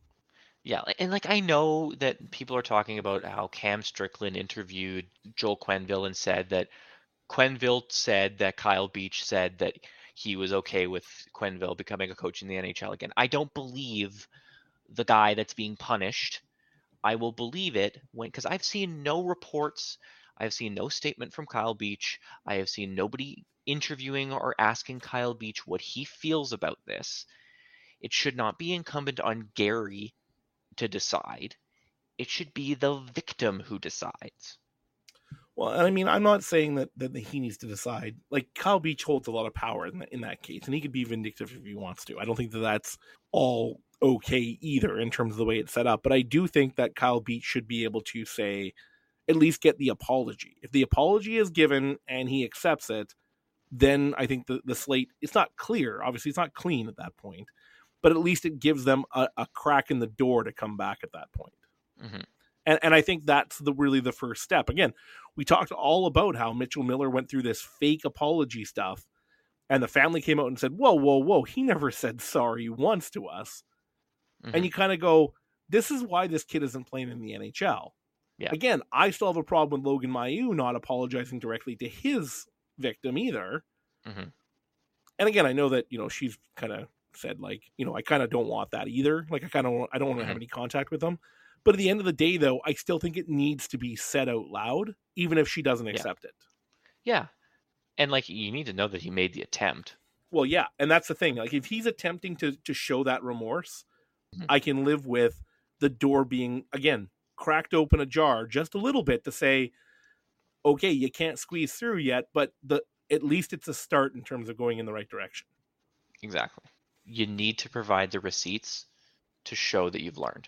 Yeah, and I know that people are talking about how Cam Strickland interviewed Joel Quenneville and said that Quenneville said that Kyle Beach said that he was okay with Quenneville becoming a coach in the NHL again. I don't believe the guy that's being punished. I will believe it because I've seen no reports. I've seen no statement from Kyle Beach. I have seen nobody interviewing or asking Kyle Beach what he feels about this. It should not be incumbent on Gary to decide. It should be the victim who decides. Well, I mean, I'm not saying that he needs to decide. Like, Kyle Beach holds a lot of power in that case, and he could be vindictive if he wants to. I don't think that that's all okay either in terms of the way it's set up. But I do think that Kyle Beach should be able to say, at least get the apology. If the apology is given and he accepts it, then I think the slate, it's not clear. Obviously, it's not clean at that point. But at least it gives them a crack in the door to come back at that point. Mm-hmm. And I think that's really the first step. Again, we talked all about how Mitchell Miller went through this fake apology stuff, and the family came out and said, whoa, he never said sorry once to us. Mm-hmm. And you kind of go, this is why this kid isn't playing in the NHL. Yeah. Again, I still have a problem with Logan Mailloux not apologizing directly to his victim either. Mm-hmm. And again, I know that, she's kind of said, I kind of don't want that either. I don't want to have any contact with them. But at the end of the day, though, I still think it needs to be said out loud, even if she doesn't accept it. Yeah. And you need to know that he made the attempt. Well, yeah. And that's the thing. If he's attempting to show that remorse, mm-hmm. I can live with the door being, again, cracked open ajar just a little bit to say, okay, you can't squeeze through yet, but at least it's a start in terms of going in the right direction. Exactly. You need to provide the receipts to show that you've learned.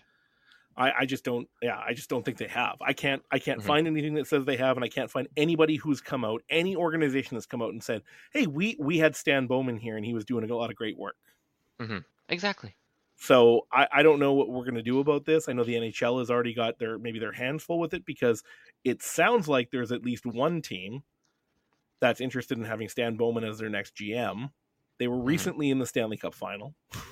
I just don't think they have. I can't mm-hmm. find anything that says they have, and I can't find anybody who's come out, any organization that's come out and said, hey, we had Stan Bowman here and he was doing a lot of great work. Mm-hmm. Exactly. So I don't know what we're going to do about this. I know the NHL has already got their hands full with it, because it sounds like there's at least one team that's interested in having Stan Bowman as their next GM. They were recently in the Stanley Cup final.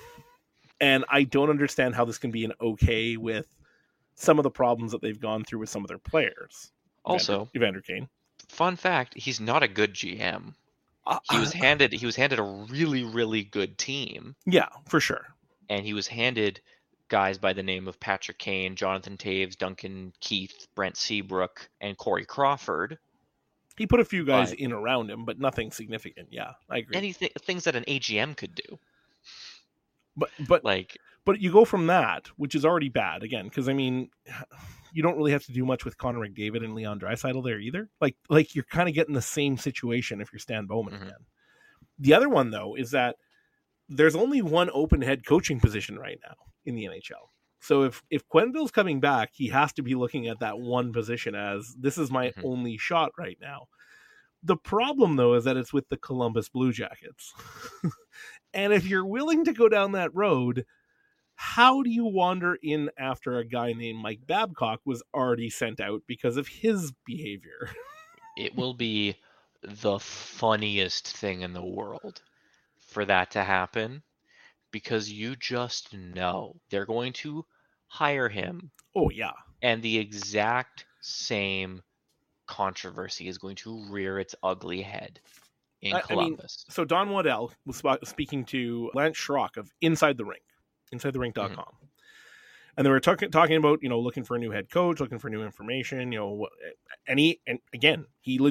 And I don't understand how this can be an okay with some of the problems that they've gone through with some of their players. Also, Evander Kane. Fun fact, he's not a good GM. He was handed a really, really good team. Yeah, for sure. And he was handed guys by the name of Patrick Kane, Jonathan Toews, Duncan Keith, Brent Seabrook, and Corey Crawford. He put a few guys in around him, but nothing significant. Yeah, I agree. Things that an AGM could do. But you go from that, which is already bad again, because I mean, you don't really have to do much with Connor McDavid and Leon Draisaitl there either. Like you're kind of getting the same situation if you're Stan Bowman again. The other one, though, is that there's only one open head coaching position right now in the NHL. So if Quenneville's coming back, he has to be looking at that one position as, this is my only shot right now. The problem, though, is that it's with the Columbus Blue Jackets. And if you're willing to go down that road, how do you wander in after a guy named Mike Babcock was already sent out because of his behavior? It will be the funniest thing in the world for that to happen, because you just know they're going to hire him. Oh, yeah. And the exact same controversy is going to rear its ugly head in Columbus. So Don Waddell was speaking to Lance Schrock of Inside the Rink, InsideTheRink.com. And they were talking about, looking for a new head coach, looking for new information, and again,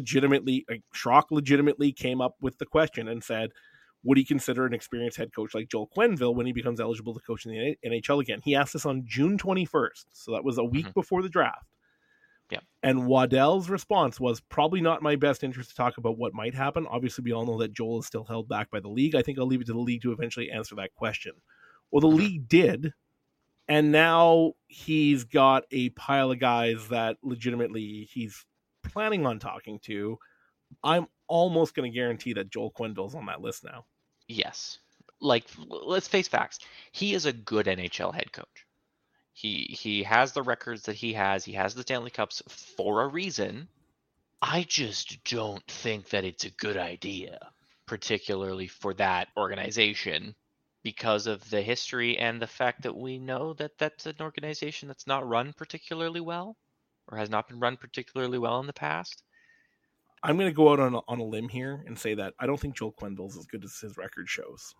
Schrock legitimately came up with the question and said, would he consider an experienced head coach like Joel Quenneville when he becomes eligible to coach in the NHL again? He asked this on June 21st, so that was a week before the draft. Yeah. And Waddell's response was, probably not in my best interest to talk about what might happen. Obviously, we all know that Joel is still held back by the league. I think I'll leave it to the league to eventually answer that question. Well, the league did, and now he's got a pile of guys that legitimately he's planning on talking to. I'm almost going to guarantee that Joel Quenneville's on that list now. Yes. Like, let's face facts. He is a good NHL head coach. He has the records that he has. He has the Stanley Cups for a reason. I just don't think that it's a good idea, particularly for that organization, because of the history and the fact that we know that that's an organization that's not run particularly well, or has not been run particularly well in the past. I'm going to go out on a limb here and say that I don't think Joel Quenneville's as good as his record shows.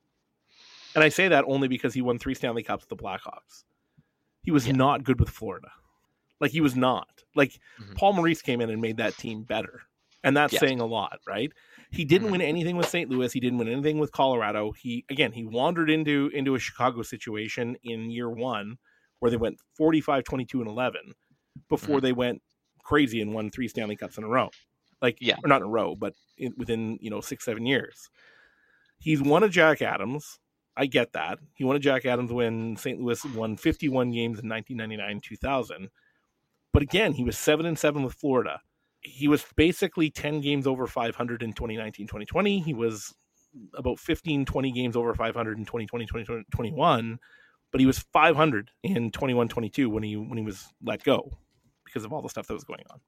And I say that only because he won 3 Stanley Cups with the Blackhawks. He was not good with Florida. Like, he was not. Like, Paul Maurice came in and made that team better. And that's saying a lot, right? He didn't win anything with St. Louis. He didn't win anything with Colorado. He wandered into a Chicago situation in year 1 where they went 45, 22, and 11 before they went crazy and won 3 Stanley Cups in a row. Or not in a row, but within 6-7 years. He's won a Jack Adams. I get that. He won a Jack Adams when St. Louis won 51 games in 1999-2000. But again, he was 7-7 with Florida. He was basically 10 games over 500 in 2019-2020. He was about 15-20 games over 500 in 2020-2021. But he was 500 in 21-22 when he was let go because of all the stuff that was going on.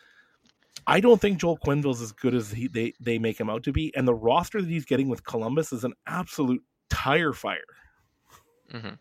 I don't think Joel Quenneville's as good as they make him out to be. And the roster that he's getting with Columbus is an absolute tire fire. And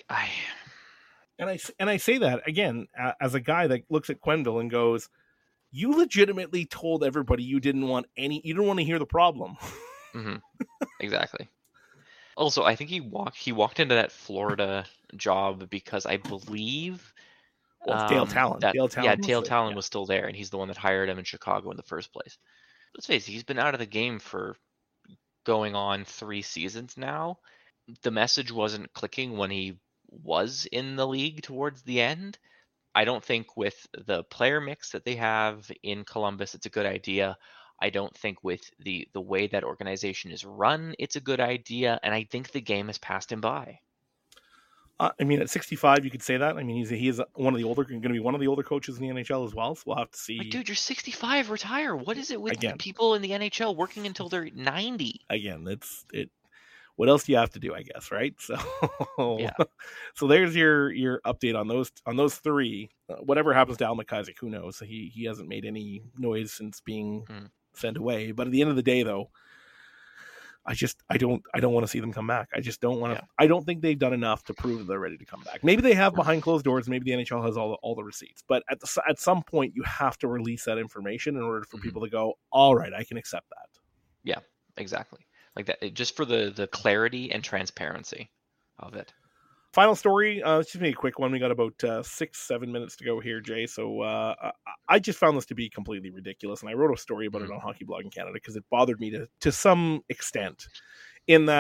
I say that again as a guy that looks at Quenneville and goes, you legitimately told everybody you didn't want to hear the problem. Exactly. Also, I think he walked into that Florida job because I believe Dale Talon. Dale Talon was still there, and he's the one that hired him in Chicago in the first place. Let's face it, he's been out of the game for going on 3 seasons now. The message wasn't clicking when he was in the league towards the end. I don't think with the player mix that they have in Columbus, it's a good idea. I don't think with the way that organization is run, it's a good idea. And I think the game has passed him by. At 65, you could say that. He is going to be one of the older coaches in the NHL as well. So we'll have to see. But dude, you're 65, retire. What is it with people in the NHL working until they're 90? Again, what else do you have to do, I guess, right? So, so there's your update on those 3. Whatever happens to Al McIsaac, who knows? He hasn't made any noise since being sent away. But at the end of the day, though, I don't want to see them come back. I just don't want to. I don't think they've done enough to prove that they're ready to come back. Maybe they have behind closed doors. Maybe the NHL has all the receipts. But at some point, you have to release that information in order for people to go, all right, I can accept that. Yeah, exactly. Like that, just for the clarity and transparency of it. Final story. It's just a quick one. We got about 6-7 minutes to go here, Jay. So I just found this to be completely ridiculous, and I wrote a story about it on Hockey Blog in Canada because it bothered me to some extent. In that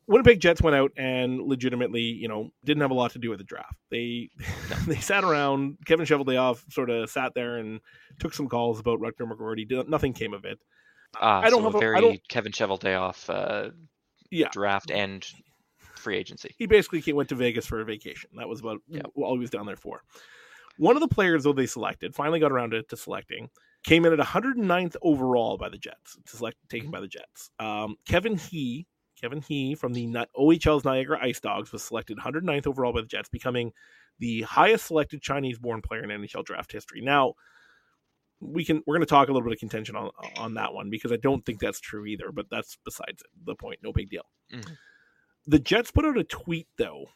Winnipeg Jets went out and legitimately, didn't have a lot to do with the draft. They they sat around. Kevin Cheveldayoff sort of sat there and took some calls about Rutger McGroarty. Nothing came of it. I don't have a very Kevin Cheveldayoff draft and free agency. He basically went to Vegas for a vacation. That was about all he was down there for. One of the players, though, they selected, finally got around to selecting, came in at 109th overall by the Jets, taken by the Jets. Kevin He from the OHL's Niagara Ice Dogs was selected 109th overall by the Jets, becoming the highest selected Chinese-born player in NHL draft history. Now, we're going to talk a little bit of contention on that one because I don't think that's true either, but that's besides the point. No big deal. Mm-hmm. The Jets put out a tweet, though.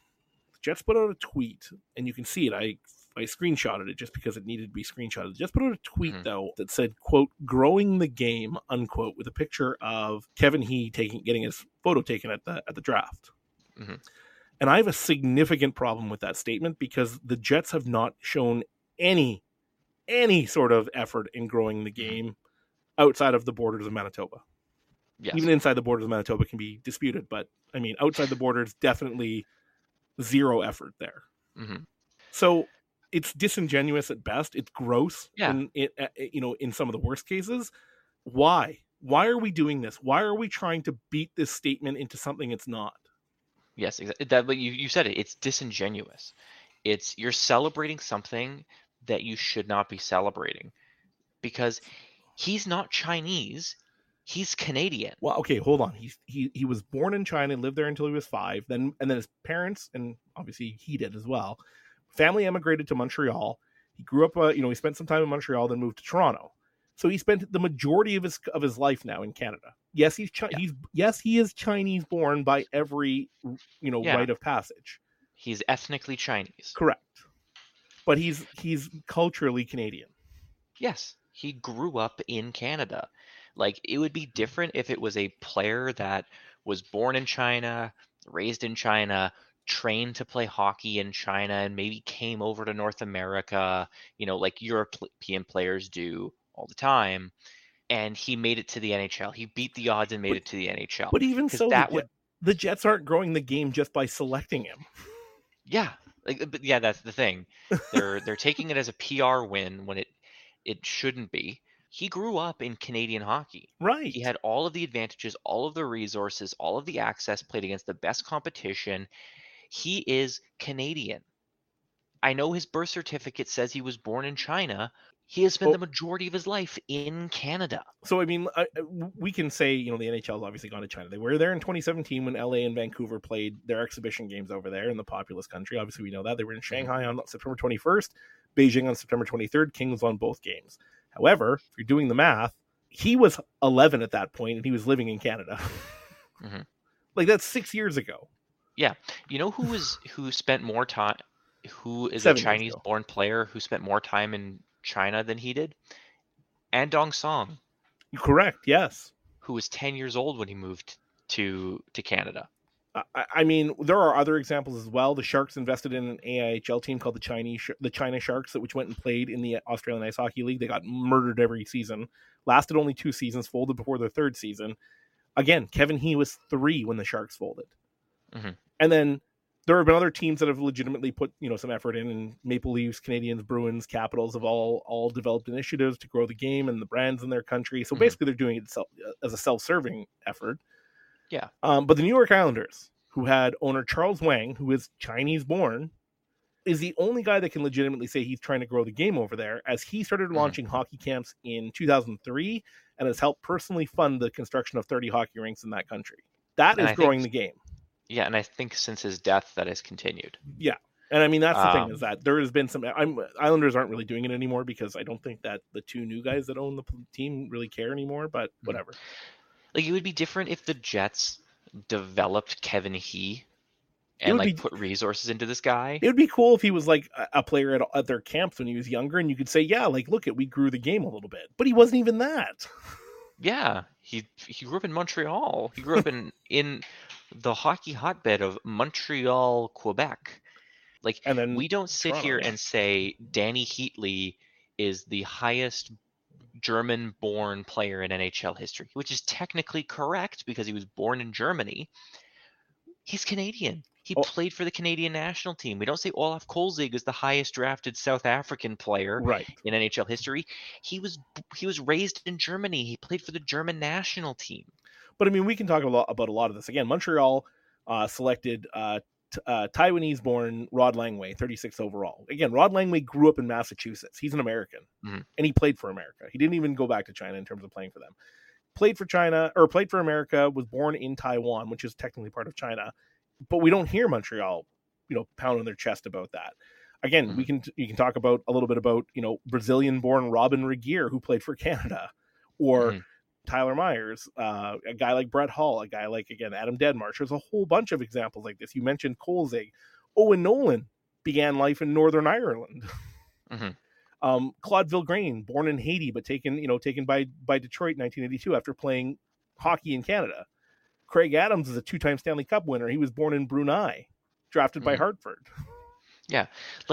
And you can see it. I screenshotted it just because it needed to be screenshotted. Just put out a tweet, though, that said, quote, "growing the game," unquote, with a picture of Kevin He getting his photo taken at the draft. Mm-hmm. And I have a significant problem with that statement because the Jets have not shown any sort of effort in growing the game outside of the borders of Manitoba. Yes. Even inside the borders of Manitoba can be disputed, but I mean, outside the borders, definitely zero effort there. Mm-hmm. So it's disingenuous at best. It's gross in some of the worst cases. Why? Why are we doing this? Why are we trying to beat this statement into something it's not? Yes, exactly. You said it. It's disingenuous. You're celebrating something that you should not be celebrating because he's not Chinese. He's Canadian. Well, okay, hold on. He was born in China, lived there until he was 5. Then his parents, and obviously he did as well, family emigrated to Montreal. He grew up, he spent some time in Montreal, then moved to Toronto. So he spent the majority of his life now in Canada. Yes, he is Chinese born by every rite of passage. He's ethnically Chinese. Correct. But he's culturally Canadian. Yes, he grew up in Canada. Like, it would be different if it was a player that was born in China, raised in China, trained to play hockey in China, and maybe came over to North America, like European players do all the time, and he made it to the NHL. He beat the odds and made it to the NHL. But even so, the Jets aren't growing the game just by selecting him. Yeah, that's the thing. They're taking it as a PR win when it shouldn't be. He grew up in Canadian hockey. Right. He had all of the advantages, all of the resources, all of the access, played against the best competition. He is Canadian. I know his birth certificate says he was born in China. He has spent the majority of his life in Canada. So, I mean, we can say, the NHL's obviously gone to China. They were there in 2017 when LA and Vancouver played their exhibition games over there in the populous country. Obviously, we know that. They were in Shanghai on September 21st, Beijing on September 23rd. Kings won both games. However, if you're doing the math, he was 11 at that point, and he was living in Canada. Mm-hmm. Like, that's 6 years ago. Yeah. You know who spent more time, who is a Chinese-born player who spent more time in China than he did? Andong Song. Correct, yes. Who was 10 years old when he moved to Canada. I mean, there are other examples as well. The Sharks invested in an AIHL team called the China Sharks, which went and played in the Australian Ice Hockey League. They got murdered every season. Lasted only 2 seasons, folded before their 3rd season. Again, Kevin He was 3 when the Sharks folded. Mm-hmm. And then there have been other teams that have legitimately put some effort in, and Maple Leafs, Canadians, Bruins, Capitals have all developed initiatives to grow the game and the brands in their country. So basically, they're doing it as a self-serving effort. Yeah. But the New York Islanders, who had owner Charles Wang, who is Chinese-born, is the only guy that can legitimately say he's trying to grow the game over there, as he started launching hockey camps in 2003 and has helped personally fund the construction of 30 hockey rinks in that country. That is growing the game. Yeah, and I think since his death, that has continued. Yeah, and I mean, that's the thing, is that there has been some... Islanders aren't really doing it anymore because I don't think that the 2 new guys that own the team really care anymore, but whatever. Like, it would be different if the Jets developed Kevin He and put resources into this guy. It would be cool if he was like a player at their camps when he was younger, and you could say, yeah, like, look, we grew the game a little bit. But he wasn't even that. Yeah, he grew up in Montreal. He grew up in the hockey hotbed of Montreal, Quebec. Like, and then we don't sit here and say Danny Heatley is the highest German-born player in NHL history, which is technically correct because he was born in Germany. He's Canadian. He Oh. played for the Canadian national team. We don't say Olaf Kolzig is the highest drafted South African player Right. in NHL history. He was raised in Germany. He played for the German national team. But I mean, we can talk about a lot of this. Again, Montreal selected Taiwanese-born Rod Langway, 36th overall. Again, Rod Langway grew up in Massachusetts. He's an American, and he played for America. He didn't even go back to China in terms of playing for them. Played for America, was born in Taiwan, which is technically part of China. But we don't hear Montreal, pounding their chest about that. Again, you can talk about a little bit about, Brazilian-born Robin Regeer, who played for Canada, or Tyler Myers, a guy like Brett Hull, a guy like, again, Adam Deadmarsh. There's a whole bunch of examples like this. You mentioned Kolzig. Owen Nolan began life in Northern Ireland. Claude Vilgrain, born in Haiti, but taken by Detroit in 1982 after playing hockey in Canada. Craig Adams is a 2-time Stanley Cup winner. He was born in Brunei, drafted by Hartford. Yeah.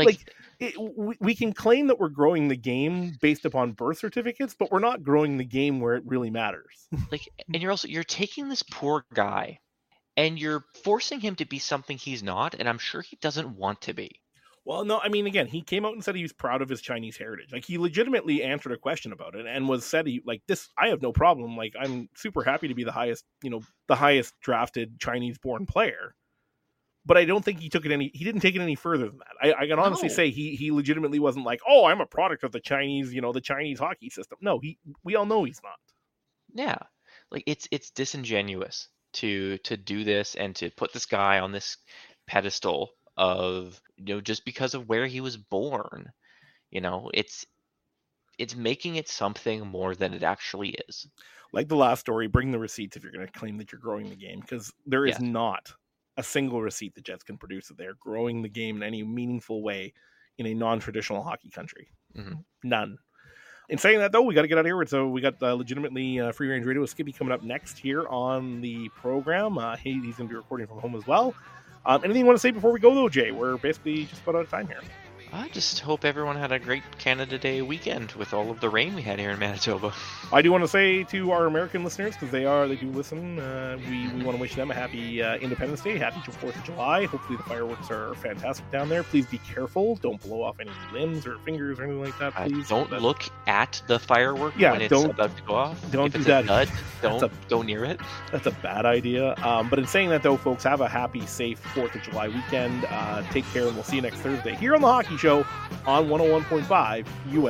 We can claim that we're growing the game based upon birth certificates, but we're not growing the game where it really matters. And you're taking this poor guy and you're forcing him to be something he's not, and I'm sure he doesn't want to be. Well, no, I mean, again, he came out and said he was proud of his Chinese heritage. He legitimately answered a question about it and said I have no problem. I'm super happy to be the highest drafted Chinese-born player. But I don't think he didn't take it any further than that. I can honestly say he legitimately wasn't like, oh, I'm a product of the Chinese, the Chinese hockey system. No, we all know he's not. Yeah. It's disingenuous to do this and to put this guy on this pedestal of, just because of where he was born. It's making it something more than it actually is. Like the last story, bring the receipts if you're going to claim that you're growing the game, because there is not a single receipt the Jets can produce that they're growing the game in any meaningful way in a non-traditional hockey country. None. In saying that, though, we got to get out of here. So we got legitimately Free Range Radio with Skippy coming up next here on the program. He's going to be recording from home as well. Anything you want to say before we go, though, Jay? We're basically just about out of time here. I just hope everyone had a great Canada Day weekend with all of the rain we had here in Manitoba. I do want to say to our American listeners, because they do listen, we want to wish them a happy Independence Day, happy 4th of July. Hopefully the fireworks are fantastic down there. Please be careful. Don't blow off any limbs or fingers or anything like that, please. Don't look at the firework when it's about to go off. Don't do that. Dud, don't go near it. That's a bad idea. But in saying that, though, folks, have a happy, safe 4th of July weekend. Take care, and we'll see you next Thursday here on The Hockey Show on 101.5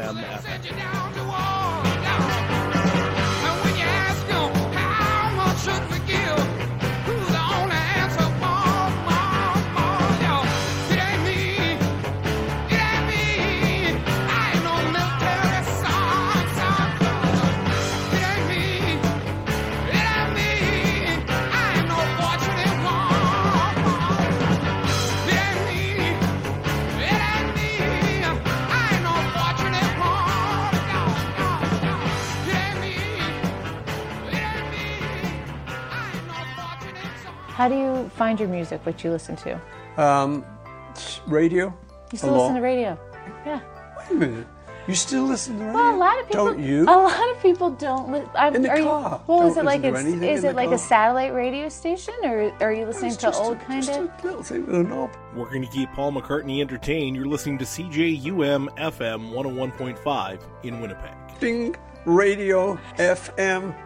UM-FM. How do you find your music, what you listen to? Radio. You still listen to radio? Yeah. Wait a minute. You still listen to radio? Well, a lot of people. Don't you? A lot of people don't listen. In the car. Well, is it like a satellite radio station, or are you listening to old kind of? We're going to keep Paul McCartney entertained. You're listening to CJUM FM 101.5 in Winnipeg. Ding. Radio FM